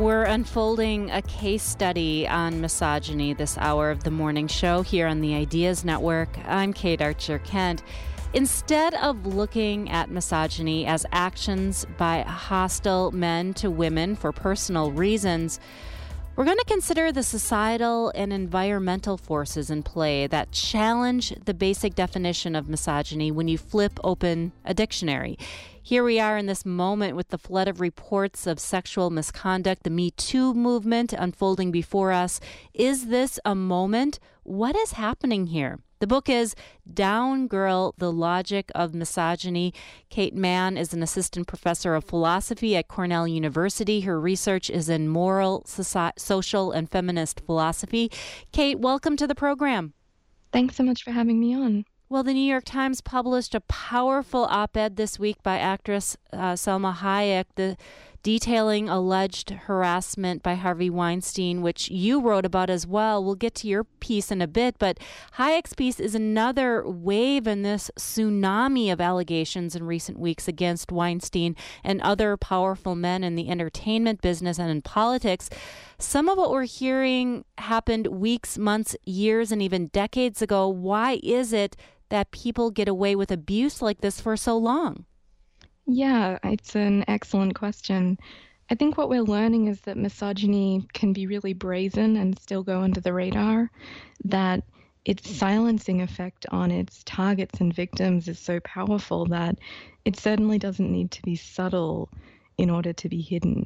We're unfolding a case study on misogyny this hour of the morning show here on the Ideas Network. I'm Kate Archer-Kent. Instead of looking at misogyny as actions by hostile men to women for personal reasons, we're going to consider the societal and environmental forces in play that challenge the basic definition of misogyny when you flip open a dictionary. Here we are in this moment with the flood of reports of sexual misconduct, the Me Too movement unfolding before us. Is this a moment? What is happening here? The book is Down Girl, The Logic of Misogyny. Kate Mann is an assistant professor of philosophy at Cornell University. Her research is in moral, social, and feminist philosophy. Kate, welcome to the program. Thanks so much for having me on. Well, the New York Times published a powerful op-ed this week by actress Salma Hayek, detailing alleged harassment by Harvey Weinstein, which you wrote about as well. We'll get to your piece in a bit, but Hayek's piece is another wave in this tsunami of allegations in recent weeks against Weinstein and other powerful men in the entertainment business and in politics. Some of what we're hearing happened weeks, months, years, and even decades ago. Why is it that people get away with abuse like this for so long? Yeah, it's an excellent question. I think what we're learning is that misogyny can be really brazen and still go under the radar, that its silencing effect on its targets and victims is so powerful that it certainly doesn't need to be subtle in order to be hidden.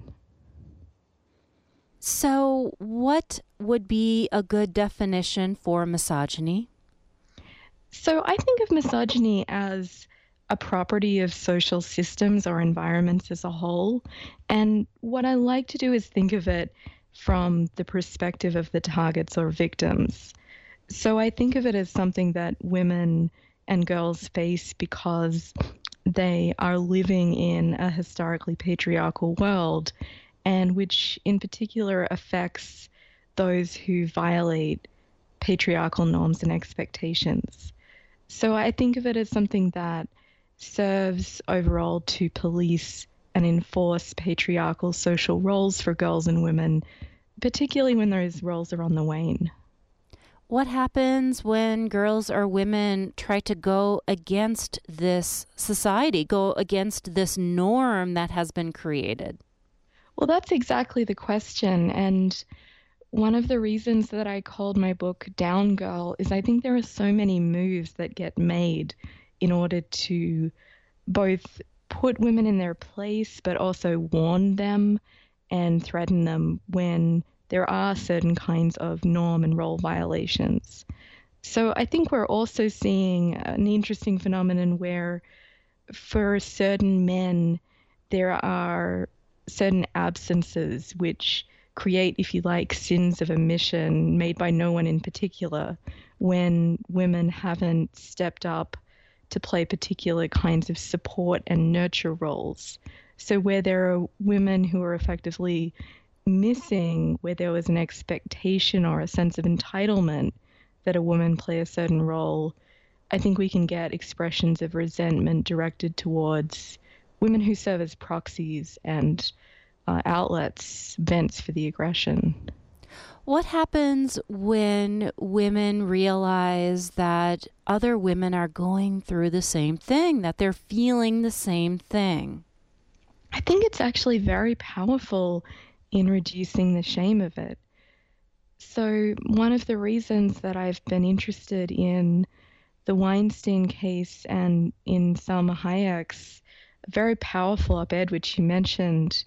So what would be a good definition for misogyny? So I think of misogyny as a property of social systems or environments as a whole. And what I like to do is think of it from the perspective of the targets or victims. So I think of it as something that women and girls face because they are living in a historically patriarchal world, and which in particular affects those who violate patriarchal norms and expectations. So I think of it as something that serves overall to police and enforce patriarchal social roles for girls and women, particularly when those roles are on the wane. What happens when girls or women try to go against this society, go against this norm that has been created? Well, that's exactly the question. And one of the reasons that I called my book Down Girl is I think there are so many moves that get made in order to both put women in their place, but also warn them and threaten them when there are certain kinds of norm and role violations. So I think we're also seeing an interesting phenomenon where for certain men, there are certain absences which create, if you like, sins of omission made by no one in particular when women haven't stepped up to play particular kinds of support and nurture roles. So where there are women who are effectively missing, where there was an expectation or a sense of entitlement that a woman play a certain role, I think we can get expressions of resentment directed towards women who serve as proxies and outlets, vents for the aggression. What happens when women realize that other women are going through the same thing, that they're feeling the same thing? I think it's actually very powerful in reducing the shame of it. So one of the reasons that I've been interested in the Weinstein case and in Salma Hayek's very powerful op-ed, which you mentioned,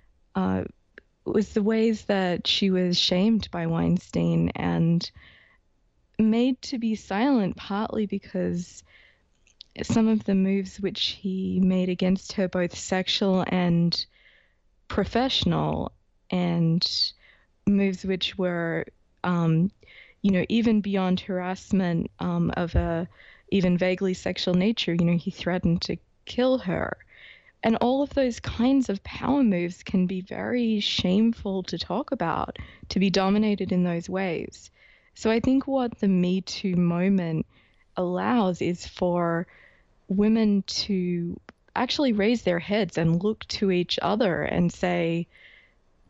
was the ways that she was shamed by Weinstein and made to be silent, partly because some of the moves which he made against her, both sexual and professional, and moves which were, even beyond harassment of a even vaguely sexual nature. He threatened to kill her. And all of those kinds of power moves can be very shameful to talk about, to be dominated in those ways. So I think what the Me Too moment allows is for women to actually raise their heads and look to each other and say,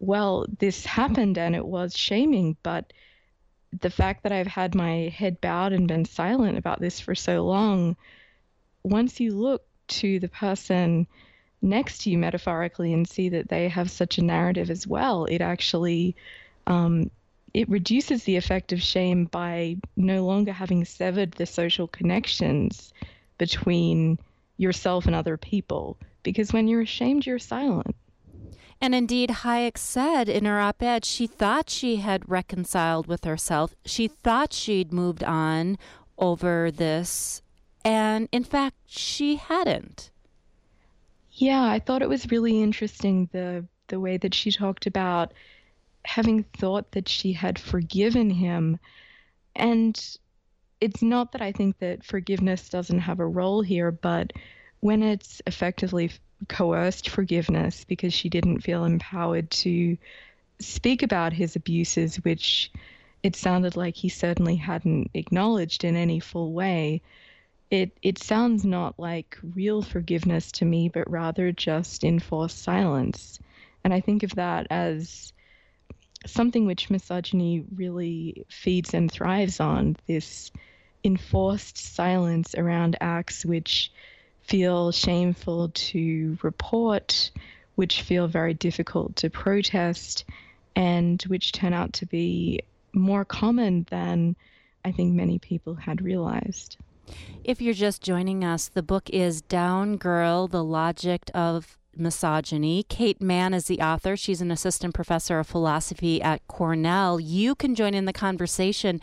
well, this happened and it was shaming, but the fact that I've had my head bowed and been silent about this for so long, once you look to the person next to you metaphorically and see that they have such a narrative as well, it actually it reduces the effect of shame by no longer having severed the social connections between yourself and other people. Because when you're ashamed, you're silent. And indeed, Hayek said in her op-ed, she thought she had reconciled with herself. She thought she'd moved on over this. And in fact, she hadn't. Yeah, I thought it was really interesting the way that she talked about having thought that she had forgiven him. And it's not that I think that forgiveness doesn't have a role here, but when it's effectively coerced forgiveness because she didn't feel empowered to speak about his abuses, which it sounded like he certainly hadn't acknowledged in any full way, it sounds not like real forgiveness to me, but rather just enforced silence. And I think of that as something which misogyny really feeds and thrives on, this enforced silence around acts which feel shameful to report, which feel very difficult to protest, and which turn out to be more common than I think many people had realized. If you're just joining us, the book is Down Girl, The Logic of Misogyny. Kate Manne is the author. She's an assistant professor of philosophy at Cornell. You can join in the conversation,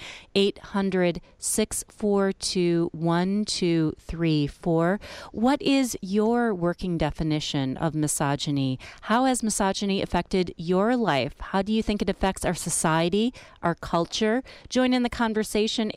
800-642-1234. What is your working definition of misogyny? How has misogyny affected your life? How do you think it affects our society, our culture? Join in the conversation,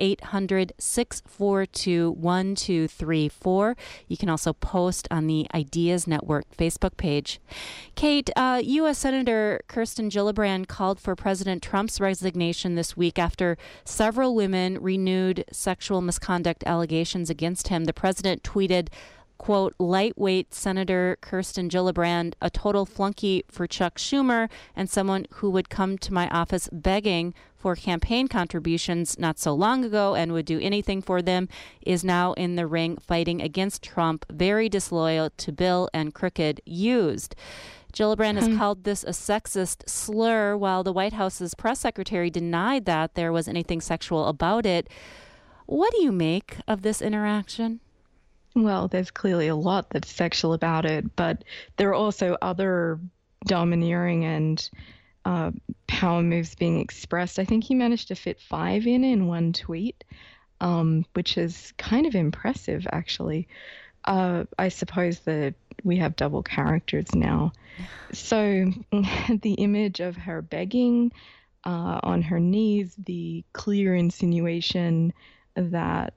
800-642-1234. You can also post on the Ideas Network Facebook page. Kate, U.S. Senator Kirsten Gillibrand called for President Trump's resignation this week after several women renewed sexual misconduct allegations against him. The president tweeted, quote, lightweight Senator Kirsten Gillibrand, a total flunky for Chuck Schumer, and someone who would come to my office begging for campaign contributions not so long ago and would do anything for them, is now in the ring fighting against Trump, very disloyal to Bill and crooked used. Gillibrand has called this a sexist slur, while the White House's press secretary denied that there was anything sexual about it. What do you make of this interaction? Well, there's clearly a lot that's sexual about it, but there are also other domineering and power moves being expressed. I think he managed to fit 5 in one tweet, which is kind of impressive, actually. I suppose that we have double characters now. So the image of her begging on her knees, the clear insinuation that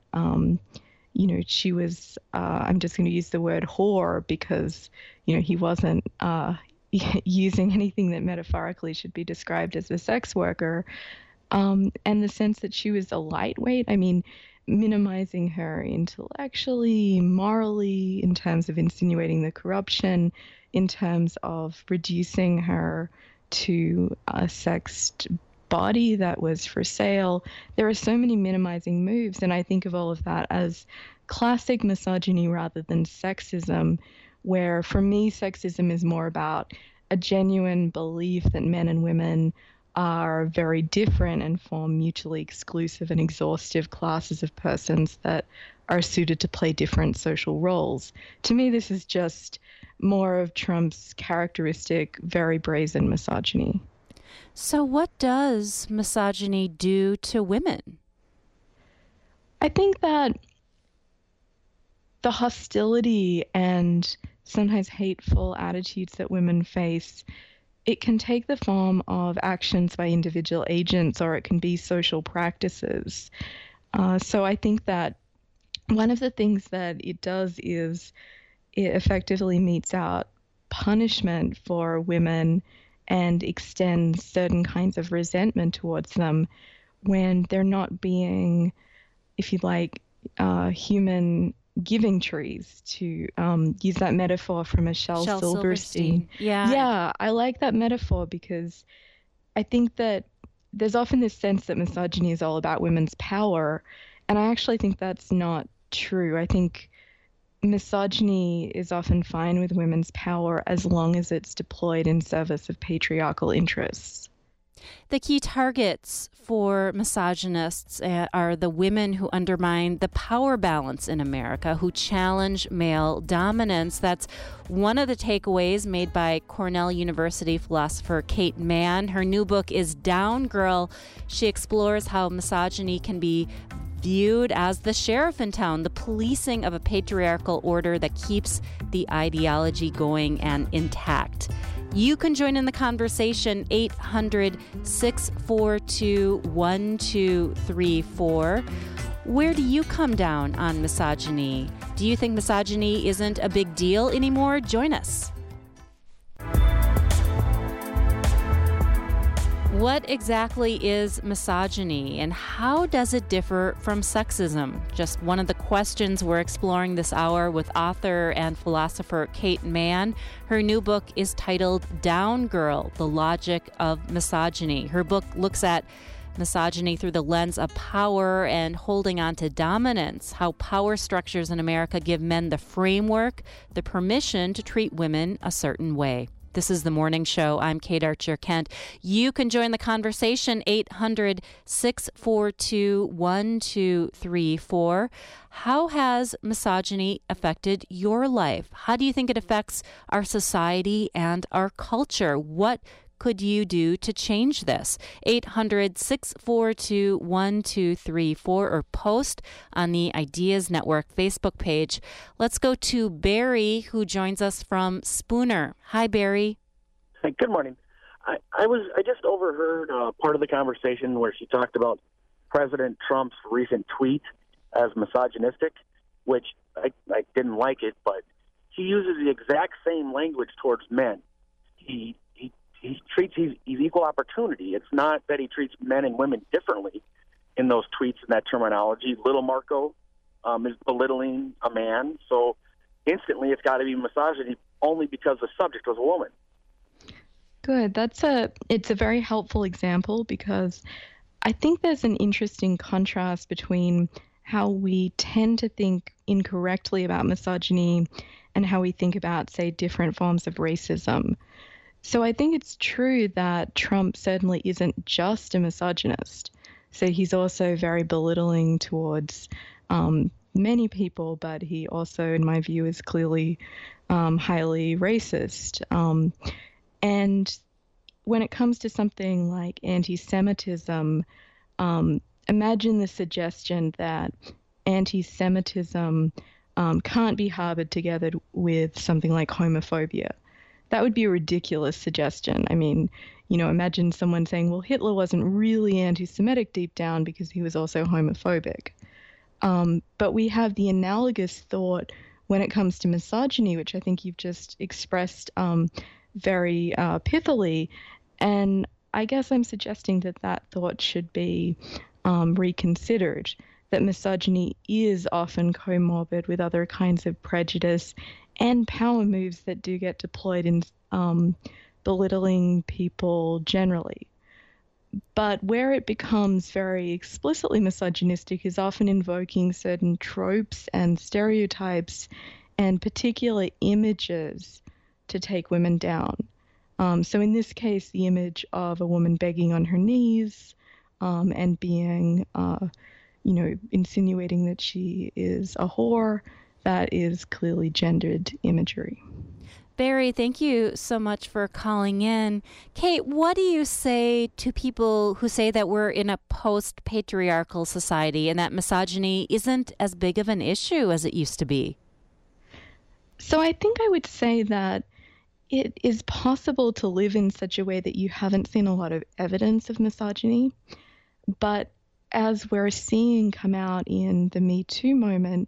she was, I'm just going to use the word whore because, he wasn't using anything that metaphorically should be described as a sex worker. And the sense that she was a lightweight, I mean, minimizing her intellectually, morally, in terms of insinuating the corruption, in terms of reducing her to a sexed body that was for sale. There are so many minimizing moves, and I think of all of that as classic misogyny rather than sexism, where for me sexism is more about a genuine belief that men and women are very different and form mutually exclusive and exhaustive classes of persons that are suited to play different social roles. To me, this is just more of Trump's characteristic, very brazen misogyny. So what does misogyny do to women? I think that the hostility and sometimes hateful attitudes that women face, it can take the form of actions by individual agents, or it can be social practices. So I think that one of the things that it does is it effectively metes out punishment for women and extends certain kinds of resentment towards them when they're not being, if you like, human giving trees, to use that metaphor from Michelle Shel Silverstein. Silverstein. Yeah. Yeah, I like that metaphor because I think that there's often this sense that misogyny is all about women's power, and I actually think that's not true. I think misogyny is often fine with women's power as long as it's deployed in service of patriarchal interests. The key targets for misogynists are the women who undermine the power balance in America, who challenge male dominance. That's one of the takeaways made by Cornell University philosopher Kate Manne. Her new book is Down Girl. She explores how misogyny can be viewed as the sheriff in town, the policing of a patriarchal order that keeps the ideology going and intact. You can join in the conversation, 800-642-1234. Where do you come down on misogyny? Do you think misogyny isn't a big deal anymore? Join us. What exactly is misogyny, and how does it differ from sexism? Just one of the questions we're exploring this hour with author and philosopher Kate Manne. Her new book is titled Down Girl: The Logic of Misogyny. Her book looks at misogyny through the lens of power and holding on to dominance, how power structures in America give men the framework, the permission to treat women a certain way. This is The Morning Show. I'm Kate Archer Kent. You can join the conversation, 800-642-1234. How has misogyny affected your life? How do you think it affects our society and our culture? What could you do to change this? 800-642-1234 or post on the Ideas Network Facebook page. Let's go to Barry, who joins us from Spooner. Hi, Barry. Hey, good morning. I just overheard part of the conversation where she talked about President Trump's recent tweet as misogynistic, which I didn't like it, but he uses the exact same language towards men. He's equal opportunity. It's not that he treats men and women differently in those tweets and that terminology. Little Marco is belittling a man, so instantly it's got to be misogyny only because the subject was a woman. Good. It's a very helpful example because I think there's an interesting contrast between how we tend to think incorrectly about misogyny and how we think about, say, different forms of racism. So I think it's true that Trump certainly isn't just a misogynist. So he's also very belittling towards many people, but he also, in my view, is clearly highly racist. And when it comes to something like anti-Semitism, imagine the suggestion that anti-Semitism can't be harbored together with something like homophobia. That would be a ridiculous suggestion. I mean, imagine someone saying, well, Hitler wasn't really anti-Semitic deep down because he was also homophobic. But we have the analogous thought when it comes to misogyny, which I think you've just expressed very pithily. And I guess I'm suggesting that thought should be reconsidered, that misogyny is often comorbid with other kinds of prejudice and power moves that do get deployed in belittling people generally. But where it becomes very explicitly misogynistic is often invoking certain tropes and stereotypes and particular images to take women down. So in this case, the image of a woman begging on her knees and being, insinuating that she is a whore, that is clearly gendered imagery. Barry, thank you so much for calling in. Kate, what do you say to people who say that we're in a post-patriarchal society and that misogyny isn't as big of an issue as it used to be? So I think I would say that it is possible to live in such a way that you haven't seen a lot of evidence of misogyny. But as we're seeing come out in the Me Too moment,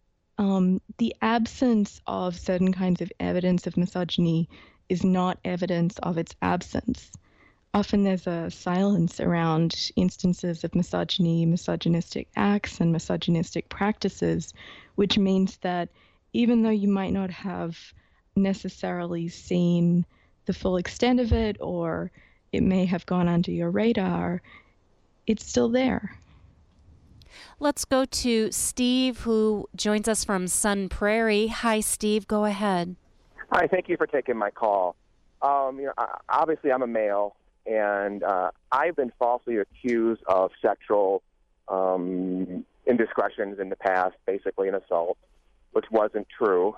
the absence of certain kinds of evidence of misogyny is not evidence of its absence. often there's a silence around instances of misogyny, misogynistic acts, and misogynistic practices, which means that even though you might not have necessarily seen the full extent of it, or it may have gone under your radar, it's still there. Let's go to Steve, who joins us from Sun Prairie. Hi, Steve. Go ahead. Hi, thank you for taking my call. Obviously, I'm a male, and I've been falsely accused of sexual indiscretions in the past, basically an assault, which wasn't true.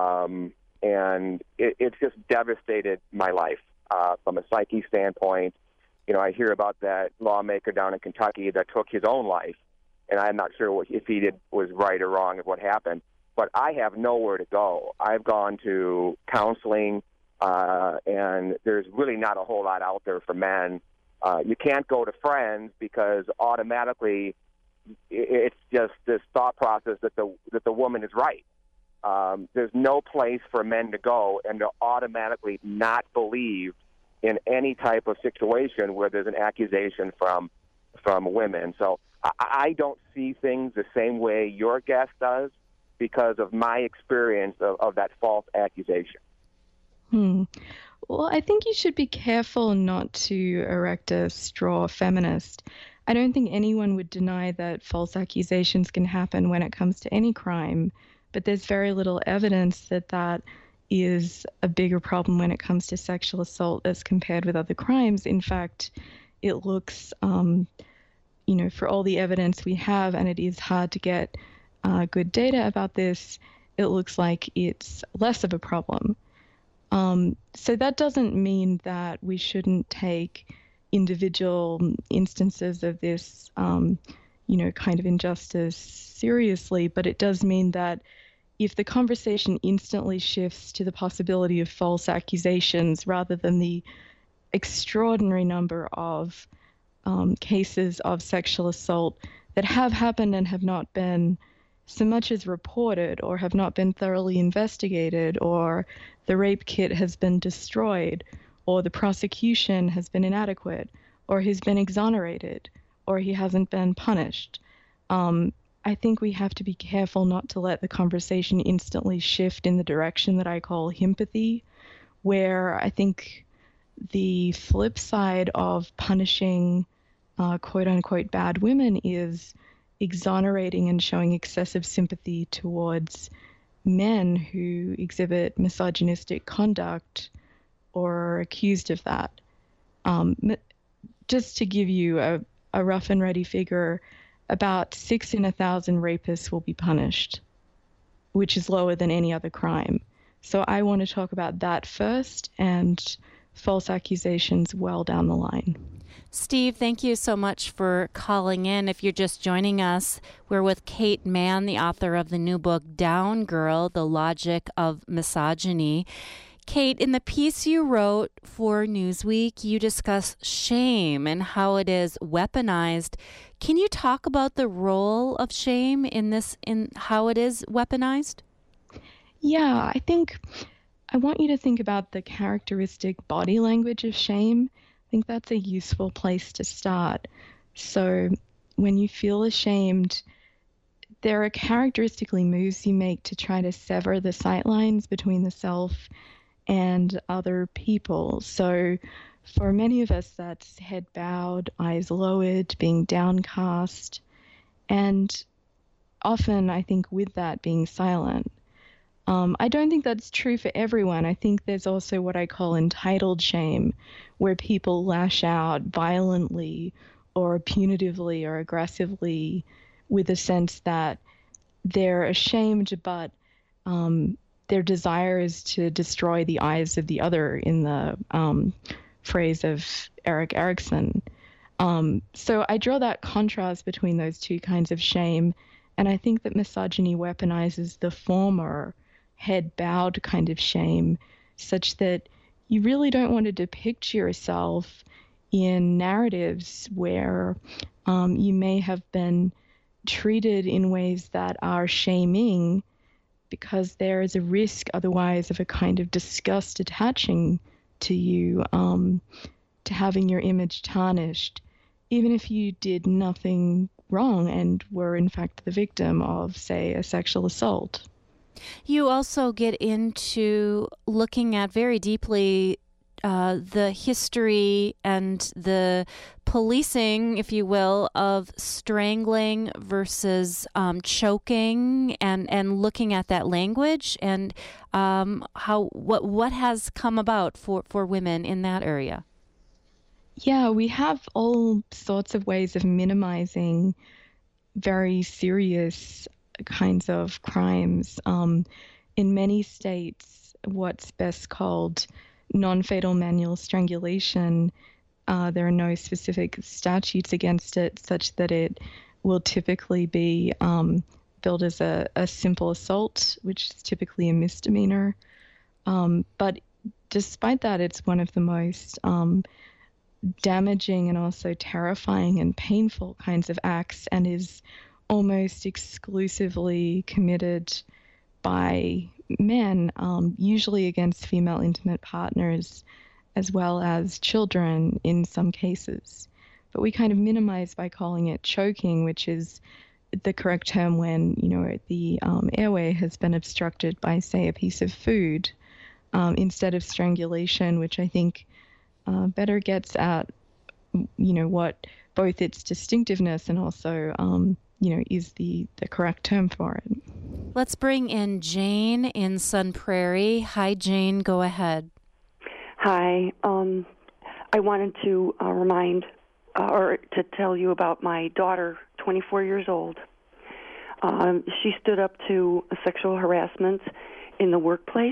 And it's just devastated my life from a psyche standpoint. I hear about that lawmaker down in Kentucky that took his own life, and I'm not sure if he was right or wrong of what happened. But I have nowhere to go. I've gone to counseling, and there's really not a whole lot out there for men. You can't go to friends because automatically it's just this thought process that the woman is right. There's no place for men to go and to automatically not believe in any type of situation where there's an accusation from women. So I don't see things the same way your guest does because of my experience of that false accusation. Well, I think you should be careful not to erect a straw feminist. I don't think anyone would deny that false accusations can happen when it comes to any crime, but there's very little evidence that that is a bigger problem when it comes to sexual assault as compared with other crimes. In fact, it looks, for all the evidence we have, and it is hard to get good data about this, it looks like it's less of a problem. So that doesn't mean that we shouldn't take individual instances of this, kind of injustice seriously, but it does mean that if the conversation instantly shifts to the possibility of false accusations rather than the extraordinary number of cases of sexual assault that have happened and have not been so much as reported or have not been thoroughly investigated, or the rape kit has been destroyed, or the prosecution has been inadequate, or he's been exonerated, or he hasn't been punished. I think we have to be careful not to let the conversation instantly shift in the direction that I call himpathy, where I think the flip side of punishing quote-unquote bad women is exonerating and showing excessive sympathy towards men who exhibit misogynistic conduct or are accused of that. Just to give you a rough and ready figure, about 6 in 1,000 rapists will be punished, which is lower than any other crime. So I want to talk about that first, and false accusations well down the line. Steve, thank you so much for calling in. If you're just joining us, we're with Kate Manne, the author of the new book, Down Girl, The Logic of Misogyny. Kate, in the piece you wrote for Newsweek, you discuss shame and how it is weaponized. Can you talk about the role of shame in how it is weaponized? Yeah, I want you to think about the characteristic body language of shame. I think that's a useful place to start. So when you feel ashamed, there are characteristically moves you make to try to sever the sight lines between the self and other people. So for many of us, that's head bowed, eyes lowered, being downcast, and often I think with that being silent. I don't think that's true for everyone. I think there's also what I call entitled shame, where people lash out violently or punitively or aggressively with a sense that they're ashamed, but their desire is to destroy the eyes of the other, in the phrase of Erik Erikson. So I draw that contrast between those two kinds of shame, and I think that misogyny weaponizes the former head-bowed kind of shame, such that you really don't want to depict yourself in narratives where you may have been treated in ways that are shaming, because there is a risk otherwise of a kind of disgust attaching to you, to having your image tarnished, even if you did nothing wrong and were in fact the victim of, say, a sexual assault. You also get into looking at very deeply the history and the policing, if you will, of strangling versus choking, and looking at that language and what has come about for women in that area. Yeah, we have all sorts of ways of minimizing very serious kinds of crimes. In many states, what's best called non-fatal manual strangulation, there are no specific statutes against it, such that it will typically be billed as a simple assault, which is typically a misdemeanor. But despite that, it's one of the most damaging and also terrifying and painful kinds of acts, and is almost exclusively committed by men, usually against female intimate partners, as well as children in some cases. But we kind of minimize by calling it choking, which is the correct term when, the airway has been obstructed by, say, a piece of food, instead of strangulation, which I think better gets at, what both its distinctiveness and also, is the correct term for it. Let's bring in Jane in Sun Prairie. Hi, Jane. Go ahead. Hi. I wanted to remind or to tell you about my daughter, 24 years old. She stood up to sexual harassment in the workplace,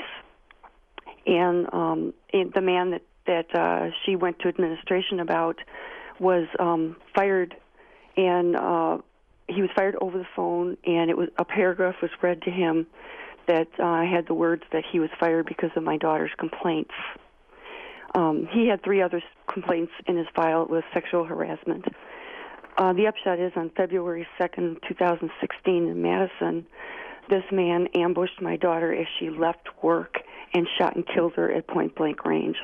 and the man that she went to administration about was fired, and he was fired over the phone, and a paragraph was read to him that had the words that he was fired because of my daughter's complaints. He had 3 other complaints in his file with sexual harassment. The upshot is, on February 2nd, 2016 in Madison, this man ambushed my daughter as she left work and shot and killed her at point-blank range.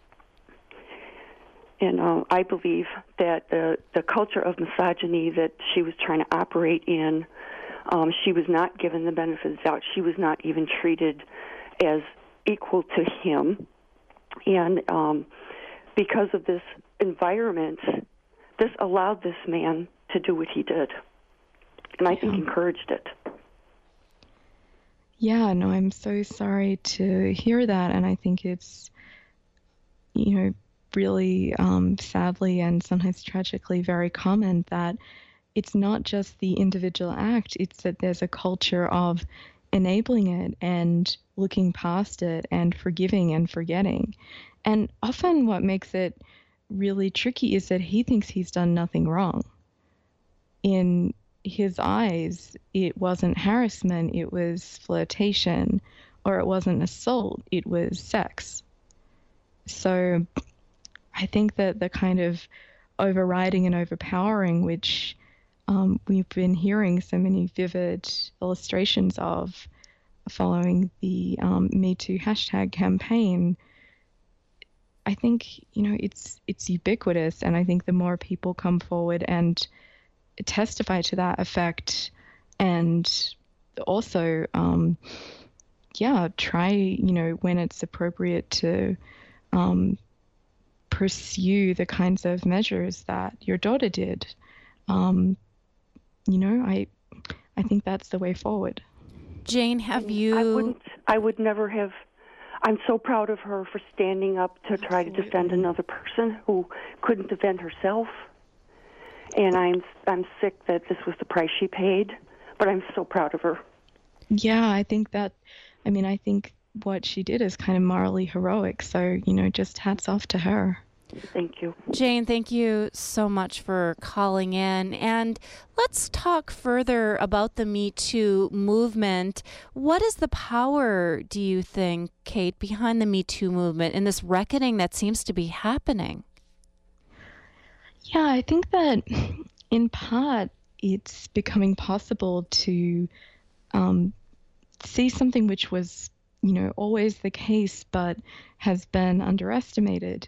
And I believe that the culture of misogyny that she was trying to operate in, she was not given the benefit of the doubt. She was not even treated as equal to him. And because of this environment, this allowed this man to do what he did. And I think encouraged it. Yeah, no, I'm so sorry to hear that. And I think it's, really sadly and sometimes tragically very common that it's not just the individual act, it's that there's a culture of enabling it and looking past it and forgiving and forgetting. And often what makes it really tricky is that he thinks he's done nothing wrong. In his eyes, it wasn't harassment, it was flirtation, or it wasn't assault, it was sex. So I think that the kind of overriding and overpowering, which we've been hearing so many vivid illustrations of following the Me Too hashtag campaign, I think, it's ubiquitous. And I think the more people come forward and testify to that effect, and also, try, when it's appropriate to pursue the kinds of measures that your daughter did. I think that's the way forward. Jane, have you... I would never have... I'm so proud of her for standing up to try to defend another person who couldn't defend herself. And I'm sick that this was the price she paid, but I'm so proud of her. Yeah, I think what she did is kind of morally heroic. So, just hats off to her. Thank you. Jane, thank you so much for calling in. And let's talk further about the Me Too movement. What is the power, do you think, Kate, behind the Me Too movement and this reckoning that seems to be happening? Yeah, I think that in part it's becoming possible to see something which was, always the case but has been underestimated.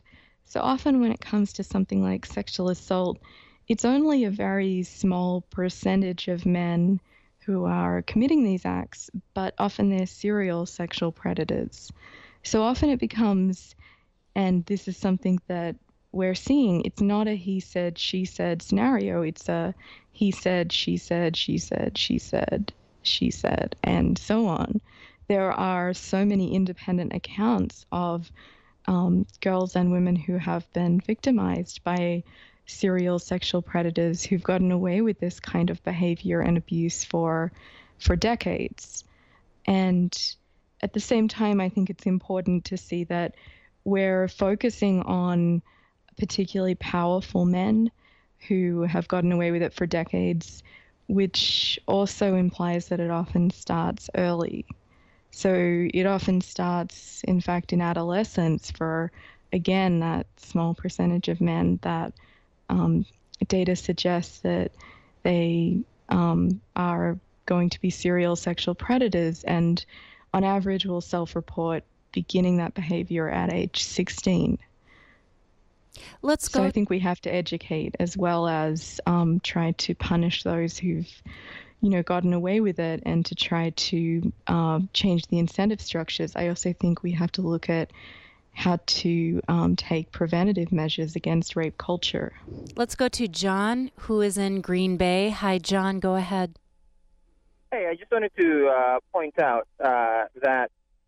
So often when it comes to something like sexual assault, it's only a very small percentage of men who are committing these acts, but often they're serial sexual predators. So often it becomes, and this is something that we're seeing, it's not a he said, she said scenario. It's a he said, she said, she said, she said, she said, and so on. There are so many independent accounts of girls and women who have been victimized by serial sexual predators who've gotten away with this kind of behavior and abuse for decades. And at the same time, I think it's important to see that we're focusing on particularly powerful men who have gotten away with it for decades, which also implies that it often starts early. So it often starts, in fact, in adolescence for, again, that small percentage of men that data suggests that they are going to be serial sexual predators and on average will self-report beginning that behavior at age 16. So I think we have to educate as well as try to punish those who've, gotten away with it and to try to change the incentive structures. I also think we have to look at how to take preventative measures against rape culture. Let's go to John, who is in Green Bay. Hi, John. Go ahead. Hey, I just wanted to point out that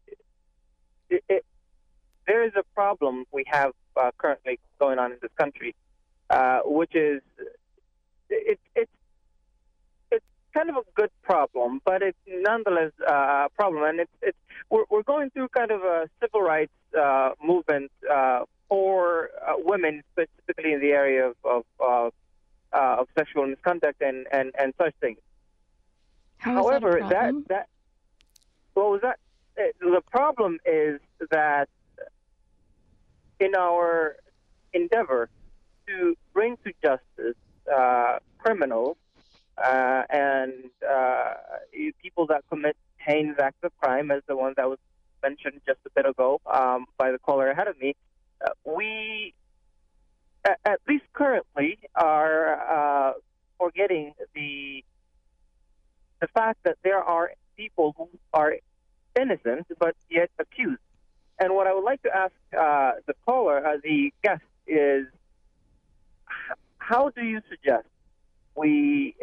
there is a problem we have currently going on in this country, which is it's kind of a good problem, but it's nonetheless a problem, and we're going through kind of a civil rights movement for women, specifically in the area of sexual misconduct and such things. However, the problem is that in our endeavor to bring to justice criminals and people that commit heinous acts of crime, as the one that was mentioned just a bit ago by the caller ahead of me, we, at least currently, are forgetting the fact that there are people who are innocent but yet accused. And what I would like to ask the caller, the guest, is how do you suggest we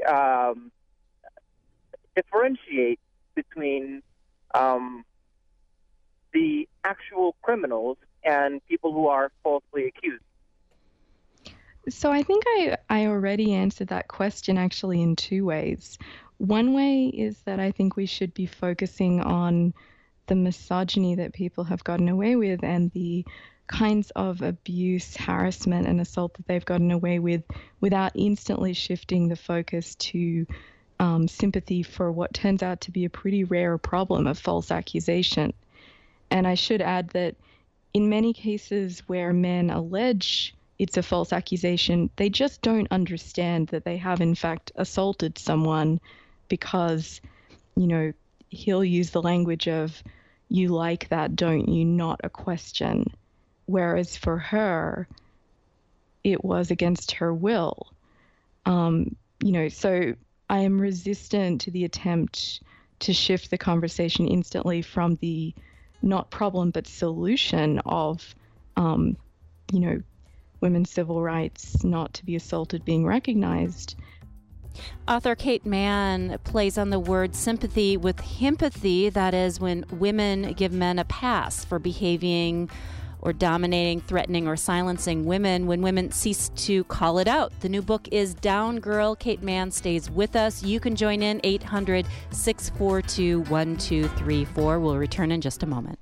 differentiate between the actual criminals and people who are falsely accused? So I think I already answered that question actually in two ways. One way is that I think we should be focusing on the misogyny that people have gotten away with and the kinds of abuse, harassment, and assault that they've gotten away with without instantly shifting the focus to sympathy for what turns out to be a pretty rare problem of false accusation. And I should add that in many cases where men allege it's a false accusation, they just don't understand that they have in fact assaulted someone because, he'll use the language of, you like that, don't you, not a question. Whereas for her, it was against her will. So I am resistant to the attempt to shift the conversation instantly from the not problem but solution of, women's civil rights not to be assaulted being recognized. Author Kate Manne plays on the word sympathy with himpathy. That is, when women give men a pass for behaving or dominating, threatening, or silencing women when women cease to call it out. The new book is Down Girl. Kate Manne stays with us. You can join in 800-642-1234. We'll return in just a moment.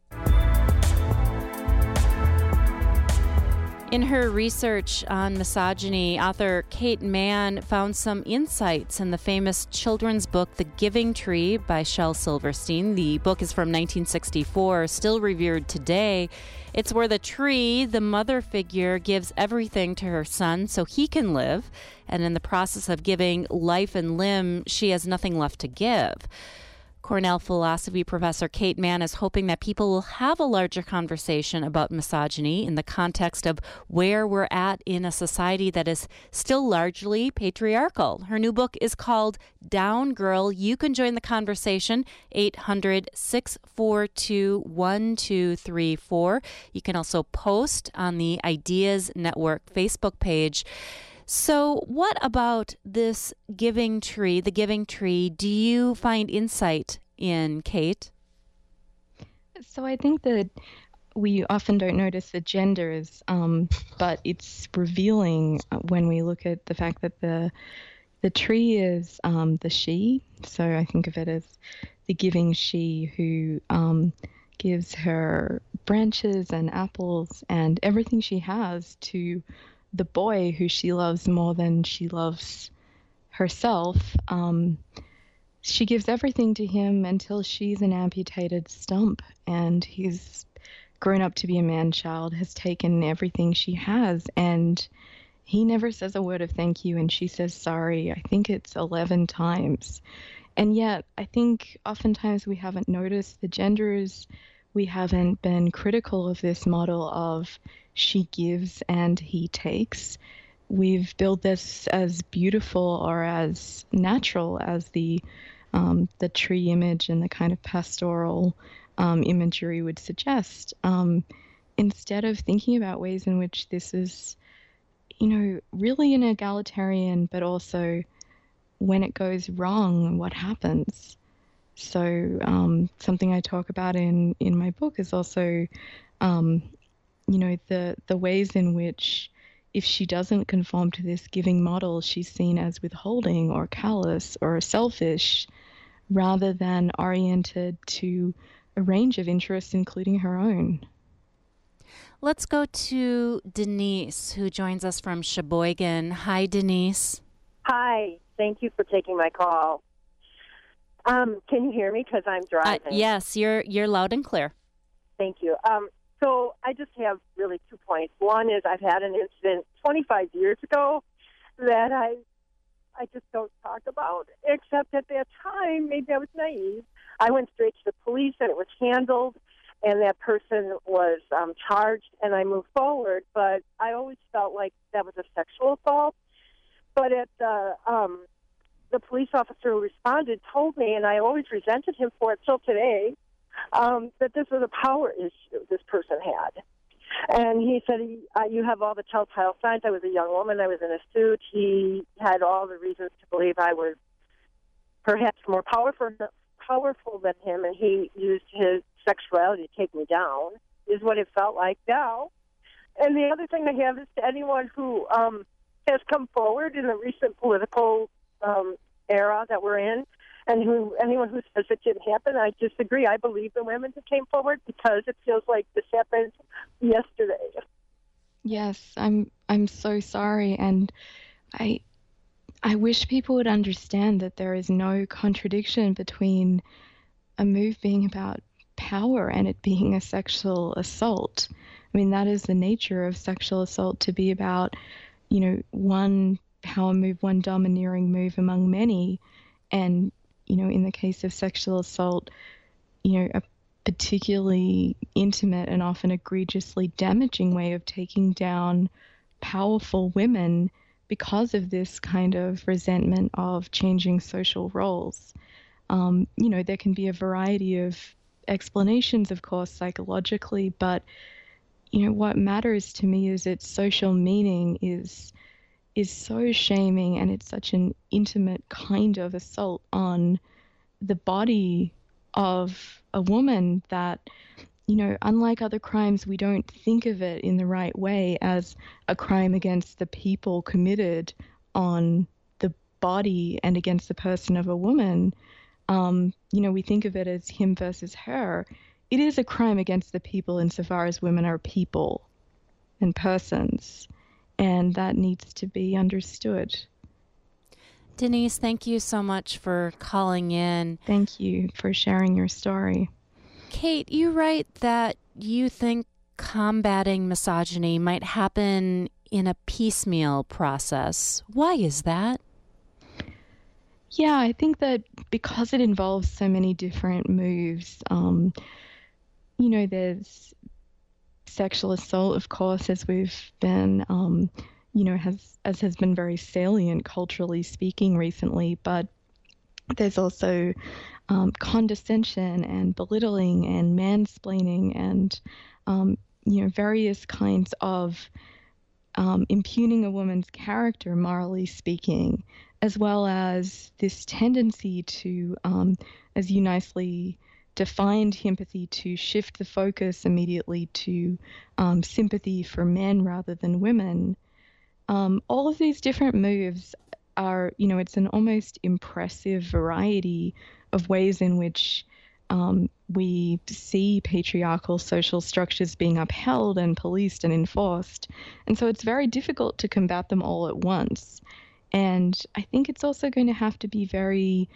In her research on misogyny, author Kate Manne found some insights in the famous children's book, The Giving Tree by Shel Silverstein. The book is from 1964, still revered today. It's where the tree, the mother figure, gives everything to her son so he can live. And in the process of giving life and limb, she has nothing left to give. Cornell philosophy professor Kate Manne is hoping that people will have a larger conversation about misogyny in the context of where we're at in a society that is still largely patriarchal. Her new book is called Down Girl. You can join the conversation, 800-642-1234. You can also post on the Ideas Network Facebook page. So what about this giving tree, the giving tree, do you find insight in, Kate? So I think that we often don't notice the genders, but it's revealing when we look at the fact that the tree is the she. So I think of it as the giving she who gives her branches and apples and everything she has to the boy who she loves more than she loves herself. She gives everything to him until she's an amputated stump, and he's grown up to be a man-child, has taken everything she has, and he never says a word of thank you, and she says sorry. I think it's 11 times. And yet, I think oftentimes we haven't noticed the genders. We haven't been critical of this model of she gives and he takes. We've built this as beautiful or as natural as the tree image and the kind of pastoral imagery would suggest, instead of thinking about ways in which this is, really an egalitarian, but also when it goes wrong, what happens. So something I talk about in my book is also the ways in which if she doesn't conform to this giving model, she's seen as withholding or callous or selfish rather than oriented to a range of interests, including her own. Let's go to Denise, who joins us from Sheboygan. Hi, Denise. Hi. Thank you for taking my call. Can you hear me? Because I'm driving. Yes, you're loud and clear. Thank you. So I just have really 2 points. One is I've had an incident 25 years ago that I just don't talk about, except at that time, maybe I was naive. I went straight to the police and it was handled, and that person was charged, and I moved forward. But I always felt like that was a sexual assault. But at the police officer who responded told me, and I always resented him for it till today, that this was a power issue this person had. And he said, you have all the telltale signs. I was a young woman. I was in a suit. He had all the reasons to believe I was perhaps more powerful than him, and he used his sexuality to take me down, is what it felt like now. And the other thing I have is to anyone who has come forward in the recent political era that we're in, and anyone who says it didn't happen, I disagree. I believe the women who came forward because it feels like this happened yesterday. Yes, I'm so sorry, and I wish people would understand that there is no contradiction between a move being about power and it being a sexual assault. I mean, that is the nature of sexual assault, to be about, one power move, one domineering move among many, and in the case of sexual assault, a particularly intimate and often egregiously damaging way of taking down powerful women because of this kind of resentment of changing social roles. There can be a variety of explanations, of course, psychologically, but what matters to me is its social meaning is so shaming, and it's such an intimate kind of assault on the body of a woman that, unlike other crimes, we don't think of it in the right way as a crime against the people committed on the body and against the person of a woman. We think of it as him versus her. It is a crime against the people insofar as women are people and persons. And that needs to be understood. Denise, thank you so much for calling in. Thank you for sharing your story. Kate, you write that you think combating misogyny might happen in a piecemeal process. Why is that? Yeah, I think that because it involves so many different moves, there's sexual assault, of course, as we've been, has been very salient culturally speaking recently, but there's also condescension and belittling and mansplaining and, various kinds of impugning a woman's character, morally speaking, as well as this tendency to, as you nicely defined sympathy, to shift the focus immediately to sympathy for men rather than women. All of these different moves are, it's an almost impressive variety of ways in which we see patriarchal social structures being upheld and policed and enforced. And so it's very difficult to combat them all at once. And I think it's also going to have to be very,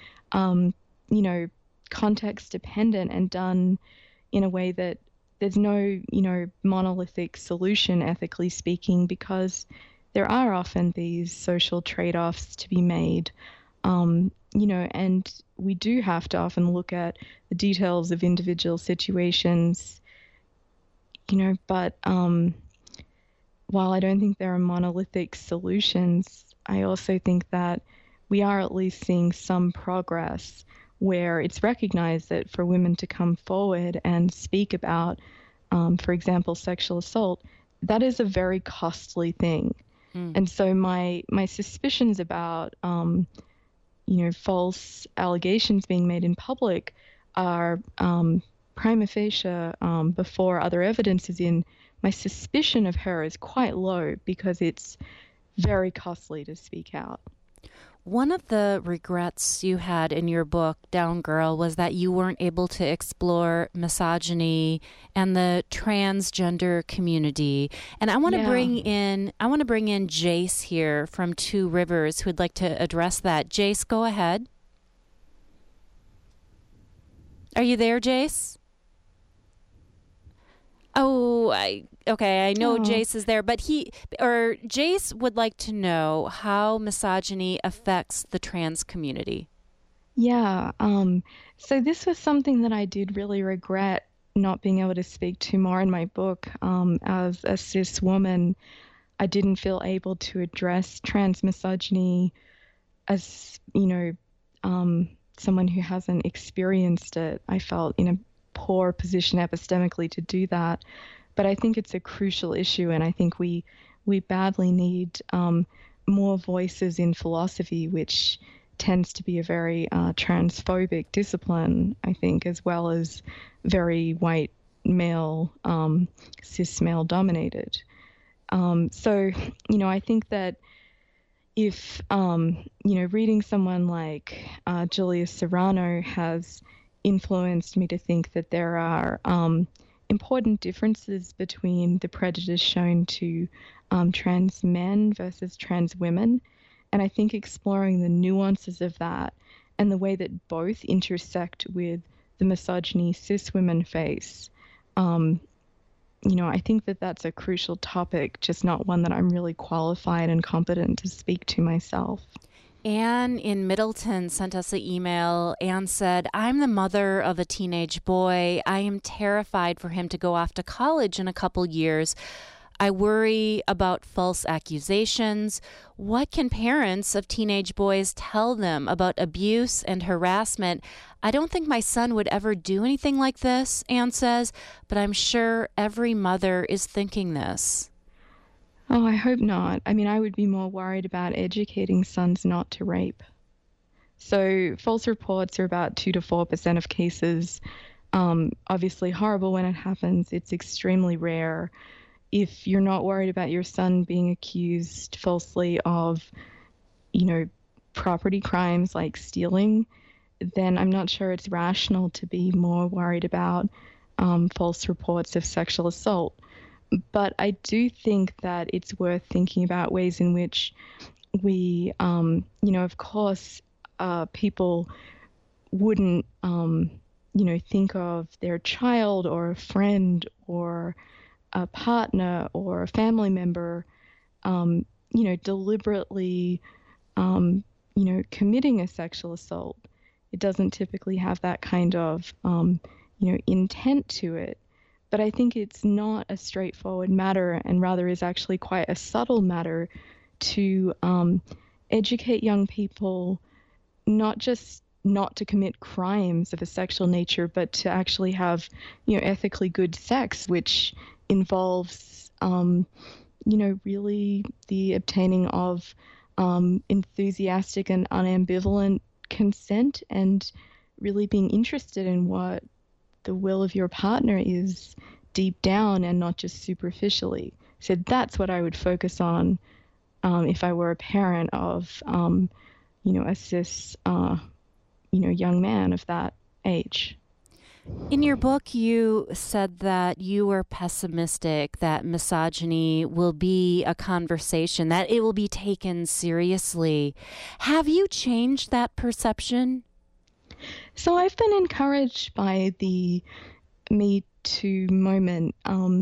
context dependent and done in a way that there's no, monolithic solution, ethically speaking, because there are often these social trade-offs to be made. And we do have to often look at the details of individual situations, but while I don't think there are monolithic solutions, I also think that we are at least seeing some progress where it's recognized that for women to come forward and speak about, for example, sexual assault, that is a very costly thing. And so my suspicions about false allegations being made in public are prima facie before other evidence is in. My suspicion of her is quite low because it's very costly to speak out. One of the regrets you had in your book, Down Girl, was that you weren't able to explore misogyny and the transgender community. And I want to bring in Jace here from Two Rivers who'd like to address that. Jace, go ahead. Are you there, Jace? Oh, I know Jace is there, but Jace would like to know how misogyny affects the trans community. Yeah, so this was something that I did really regret not being able to speak to more in my book. As a cis woman, I didn't feel able to address trans misogyny as, someone who hasn't experienced it. I felt in a poor position epistemically to do that, but I think it's a crucial issue, and I think we badly need more voices in philosophy, which tends to be a very transphobic discipline, I think, as well as very white male, cis male dominated. So, I think that if, reading someone like Julia Serrano has influenced me to think that there are important differences between the prejudice shown to trans men versus trans women. And I think exploring the nuances of that and the way that both intersect with the misogyny cis women face, I think that that's a crucial topic, just not one that I'm really qualified and competent to speak to myself. Anne in Middleton sent us an email. Anne said, I'm the mother of a teenage boy. I am terrified for him to go off to college in a couple years. I worry about false accusations. What can parents of teenage boys tell them about abuse and harassment? I don't think my son would ever do anything like this, Anne says, but I'm sure every mother is thinking this. Oh, I hope not. I mean, I would be more worried about educating sons not to rape. So false reports are about 2 to 4% of cases. Obviously horrible when it happens. It's extremely rare. If you're not worried about your son being accused falsely of, property crimes like stealing, then I'm not sure it's rational to be more worried about false reports of sexual assault. But I do think that it's worth thinking about ways in which we, of course, people wouldn't, think of their child or a friend or a partner or a family member, deliberately committing a sexual assault. It doesn't typically have that kind of, intent to it. But I think it's not a straightforward matter, and rather is actually quite a subtle matter to educate young people not just not to commit crimes of a sexual nature, but to actually have, ethically good sex, which involves, really the obtaining of enthusiastic and unambivalent consent, and really being interested in what the will of your partner is deep down and not just superficially. So that's what I would focus on if I were a parent of, a cis, young man of that age. In your book, you said that you were pessimistic that misogyny will be a conversation, that it will be taken seriously. Have you changed that perception? So I've been encouraged by the Me Too moment.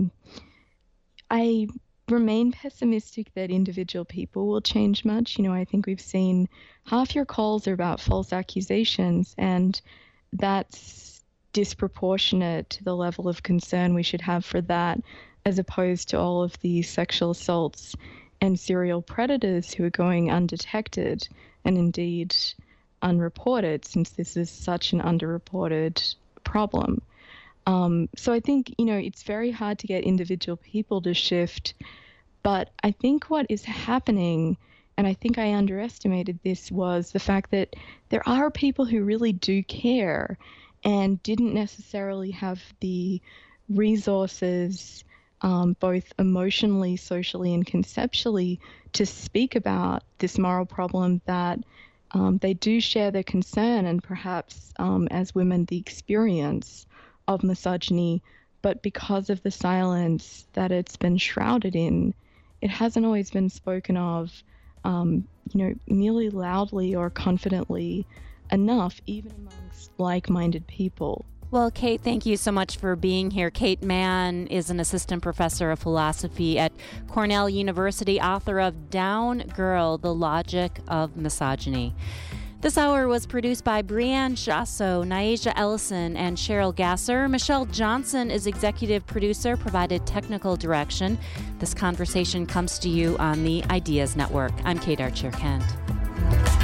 I remain pessimistic that individual people will change much. I think we've seen half your calls are about false accusations, and that's disproportionate to the level of concern we should have for that, as opposed to all of the sexual assaults and serial predators who are going undetected and indeed unreported, since this is such an underreported problem. So I think, it's very hard to get individual people to shift, but I think what is happening, and I think I underestimated this, was the fact that there are people who really do care and didn't necessarily have the resources, both emotionally, socially, and conceptually, to speak about this moral problem that they do share the concern and perhaps, as women, the experience of misogyny, but because of the silence that it's been shrouded in, it hasn't always been spoken of, nearly loudly or confidently enough, even amongst like-minded people. Well, Kate, thank you so much for being here. Kate Mann is an assistant professor of philosophy at Cornell University, author of Down Girl, The Logic of Misogyny. This hour was produced by Brianne Jasso, Naija Ellison, and Cheryl Gasser. Michelle Johnson is executive producer, provided technical direction. This conversation comes to you on the Ideas Network. I'm Kate Archer-Kent.